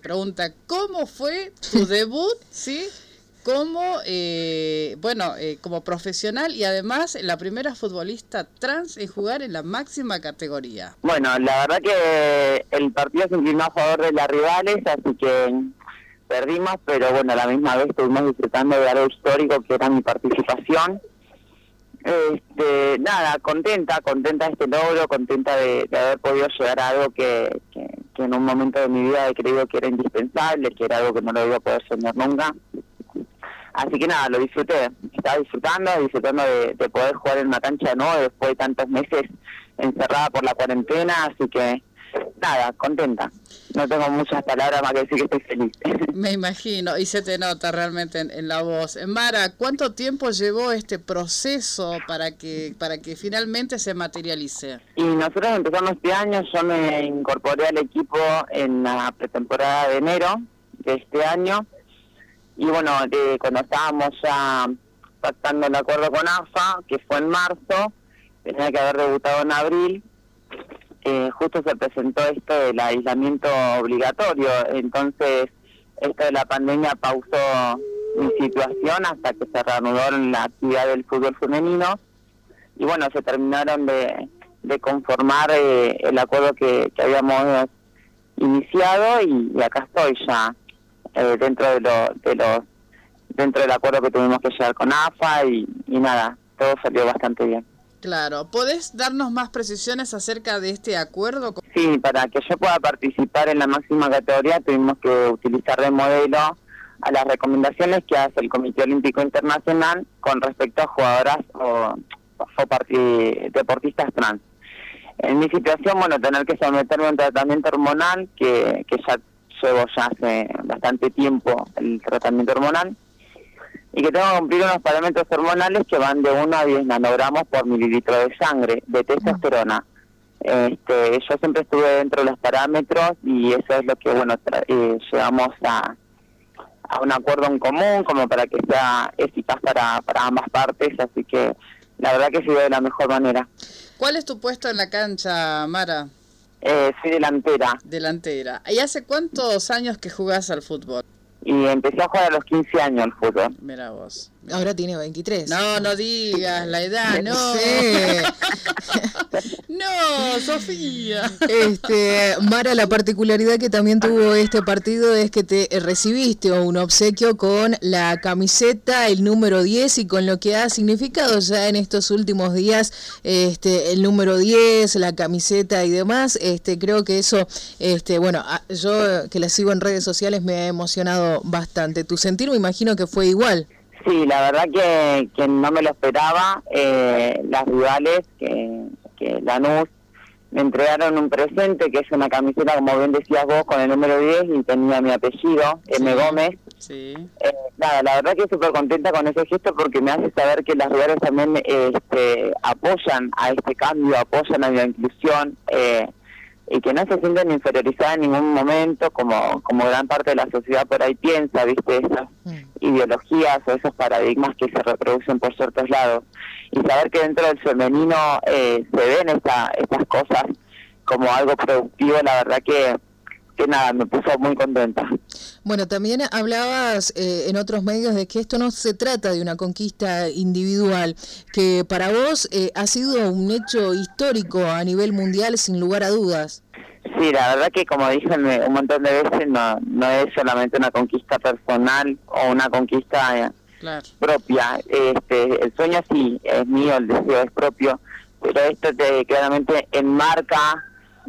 pregunta, ¿cómo fue tu debut, sí? Como profesional y además la primera futbolista trans en jugar en la máxima categoría? Bueno, la verdad que el partido se inclinó a favor de las rivales, así que perdimos, pero bueno, a la misma vez estuvimos disfrutando de algo histórico que era mi participación. Nada, contenta de este logro, contenta de haber podido llegar a algo que en un momento de mi vida he creído que era indispensable, que era algo que no lo iba a poder soñar nunca. Así que nada, lo disfruté, estaba disfrutando de poder jugar en una cancha, ¿no? Después de tantos meses encerrada por la cuarentena, así que nada, contenta. No tengo muchas palabras más que decir que estoy feliz. Me imagino, y se te nota realmente en la voz. Mara, ¿cuánto tiempo llevó este proceso para que finalmente se materialice? Y nosotros empezamos este año, yo me incorporé al equipo en la pretemporada de enero de este año. Y bueno, cuando estábamos ya pactando el acuerdo con AFA, que fue en marzo, tenía que haber debutado en abril, justo se presentó esto del aislamiento obligatorio, entonces esto de la pandemia pausó mi situación hasta que se reanudó la actividad del fútbol femenino, y bueno, se terminaron de conformar el acuerdo que habíamos iniciado, y acá estoy ya. Dentro del acuerdo que tuvimos que llegar con AFA y nada, todo salió bastante bien. Claro, ¿podés darnos más precisiones acerca de este acuerdo? Sí, para que yo pueda participar en la máxima categoría tuvimos que utilizar de modelo a las recomendaciones que hace el Comité Olímpico Internacional con respecto a jugadoras o deportistas trans. En mi situación, bueno, tener que someterme a un tratamiento hormonal que ya llevo hace bastante tiempo el tratamiento hormonal y que tengo que cumplir unos parámetros hormonales que van de 1 a 10 nanogramos por mililitro de sangre de testosterona. Yo siempre estuve dentro de los parámetros y eso es lo que llegamos a un acuerdo en común como para que sea eficaz para ambas partes, así que la verdad que se dio de la mejor manera. ¿Cuál es tu puesto en la cancha, Mara? Soy delantera. Delantera. ¿Y hace cuántos años que jugás al fútbol? Y empecé a jugar a los 15 años al fútbol. Mira vos. Ahora tiene 23. No digas la edad, no. Sí. No, Sofía. Mara, la particularidad que también tuvo este partido es que te recibiste un obsequio con la camiseta, el número 10 y con lo que ha significado ya en estos últimos días el número 10, la camiseta y demás. Creo que eso, yo que la sigo en redes sociales me ha emocionado bastante. Tu sentir me imagino que fue igual. Sí, la verdad que no me lo esperaba. Las rivales que Lanús me entregaron un presente, que es una camiseta, como bien decías vos, con el número 10 y tenía mi apellido, M. Gómez. Sí. La verdad que súper contenta con ese gesto porque me hace saber que las rivales también apoyan a este cambio, apoyan a la inclusión, y que no se sienten inferiorizadas en ningún momento, como gran parte de la sociedad por ahí piensa, ¿viste? Esas ideologías o esos paradigmas que se reproducen por ciertos lados. Y saber que dentro del femenino se ven estas cosas como algo productivo, la verdad que nada, me puso muy contenta. Bueno, también hablabas en otros medios de que esto no se trata de una conquista individual, que para vos ha sido un hecho histórico a nivel mundial sin lugar a dudas. Sí, la verdad que como dije un montón de veces, no es solamente una conquista personal o una conquista propia. El sueño sí es mío, el deseo es propio, pero esto claramente enmarca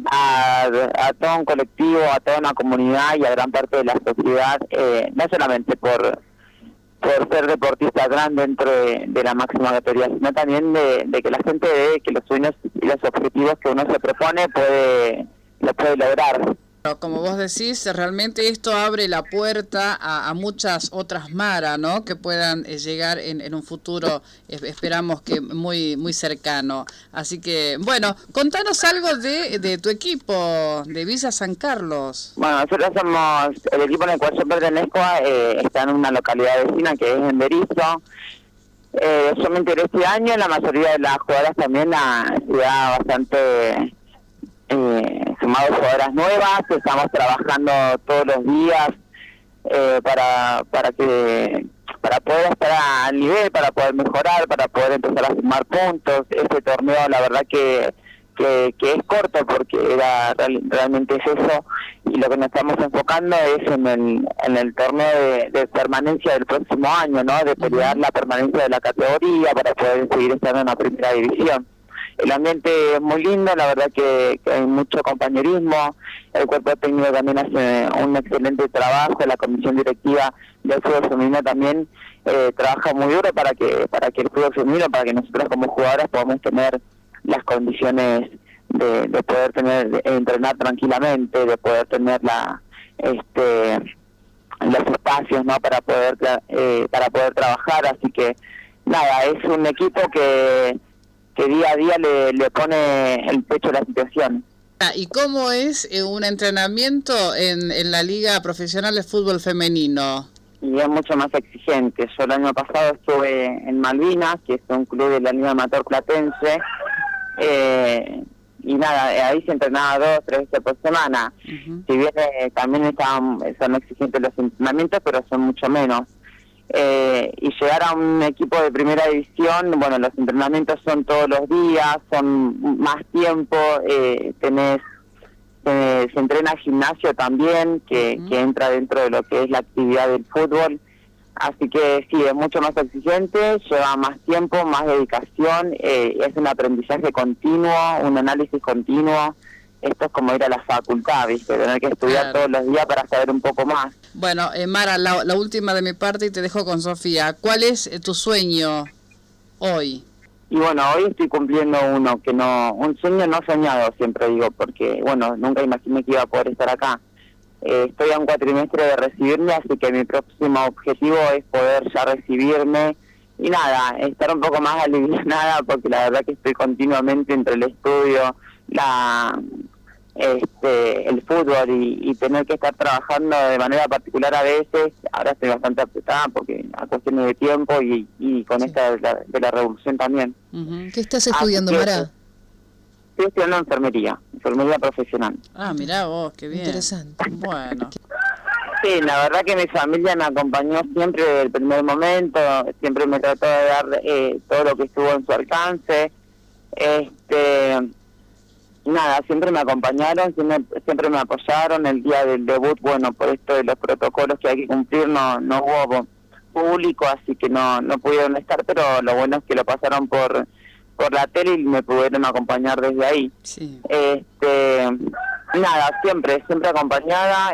a todo un colectivo, a toda una comunidad y a gran parte de la sociedad, no solamente por ser deportista gran dentro de la máxima categoría, sino también de que la gente ve que los sueños y los objetivos que uno se propone lo puede lograr. Como vos decís, realmente esto abre la puerta a muchas otras Mara, ¿no? Que puedan llegar en un futuro, esperamos que muy muy cercano. Así que, bueno, contanos algo de tu equipo, de Villa San Carlos. Bueno, nosotros somos, el equipo en el cual yo pertenezco, está en una localidad vecina que es en Berizo. Yo me enteré este año, la mayoría de las jugadoras también, la ciudad bastante sumado jugadoras nuevas, estamos trabajando todos los días para poder estar al nivel, para poder mejorar, para poder empezar a sumar puntos. Este torneo la verdad que es corto porque realmente es eso, y lo que nos estamos enfocando es en el torneo de permanencia del próximo año, ¿no? De pelear la permanencia de la categoría para poder seguir estando en la primera división. El ambiente es muy lindo, la verdad que hay mucho compañerismo, el cuerpo técnico también hace un excelente trabajo, la comisión directiva del fútbol femenino también trabaja muy duro para que el fútbol femenino, para que nosotros como jugadoras podamos tener las condiciones de poder entrenar tranquilamente, de poder tener los espacios, ¿no? para poder trabajar. Así que nada, es un equipo que día a día le pone el pecho a la situación. ¿Y cómo es un entrenamiento en la Liga Profesional de Fútbol Femenino? Y es mucho más exigente. Yo el año pasado estuve en Malvinas, que es un club de la Liga Amateur Platense, y nada, ahí se entrenaba 2 o 3 veces por semana. Si bien también son exigentes los entrenamientos, pero son mucho menos. Y llegar a un equipo de primera división, bueno, los entrenamientos son todos los días, son más tiempo, se entrena gimnasio también, que entra dentro de lo que es la actividad del fútbol. Así que sí, es mucho más exigente, lleva más tiempo, más dedicación, es un aprendizaje continuo, un análisis continuo. Esto es como ir a la facultad, ¿viste? Tener que estudiar todos los días para saber un poco más. Bueno, Mara, la última de mi parte y te dejo con Sofía. ¿Cuál es tu sueño hoy? Y bueno, hoy estoy cumpliendo un sueño no soñado, siempre digo, porque bueno, nunca imaginé que iba a poder estar acá. Estoy a un cuatrimestre de recibirme, así que mi próximo objetivo es poder ya recibirme y nada, estar un poco más alivianada, porque la verdad que estoy continuamente entre el estudio, el fútbol y tener que estar trabajando de manera particular a veces. Ahora estoy bastante apretada porque a cuestiones de tiempo y con esta de la revolución también. ¿Qué estás estudiando, Mara? Estoy estudiando enfermería profesional. Ah, mirá vos, qué bien. Interesante. Bueno. Sí, la verdad que mi familia me acompañó siempre desde el primer momento, siempre me trató de dar todo lo que estuvo en su alcance. Nada, siempre me acompañaron, siempre me apoyaron. El día del debut, bueno, por esto de los protocolos que hay que cumplir, no hubo público, así que no pudieron estar, pero lo bueno es que lo pasaron por la tele y me pudieron acompañar desde ahí. Sí. Nada, siempre acompañada.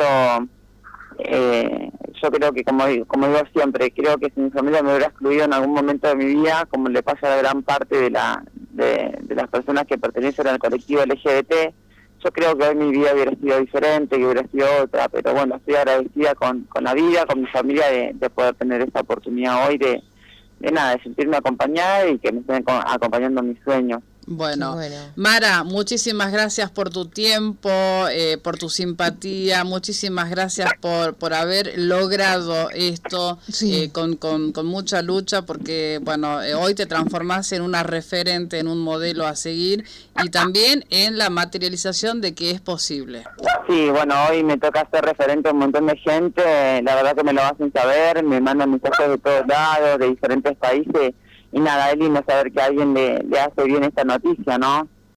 Yo creo que, como digo siempre, creo que si mi familia me hubiera excluido en algún momento de mi vida, como le pasa a la gran parte de las personas que pertenecen al colectivo LGBT, yo creo que hoy mi vida hubiera sido diferente, que hubiera sido otra, pero bueno, estoy agradecida con la vida, con mi familia, de poder tener esta oportunidad hoy de sentirme acompañada y que me estén acompañando en mis sueños. Bueno, Mara, muchísimas gracias por tu tiempo, por tu simpatía, muchísimas gracias por haber logrado esto con mucha lucha, porque bueno, hoy te transformás en una referente, en un modelo a seguir y también en la materialización de que es posible. Sí, bueno, hoy me toca ser referente a un montón de gente, la verdad que me lo hacen saber, me mandan mensajes de todos lados, de diferentes países. Y nada, es lindo saber que a alguien le hace bien esta noticia, ¿no?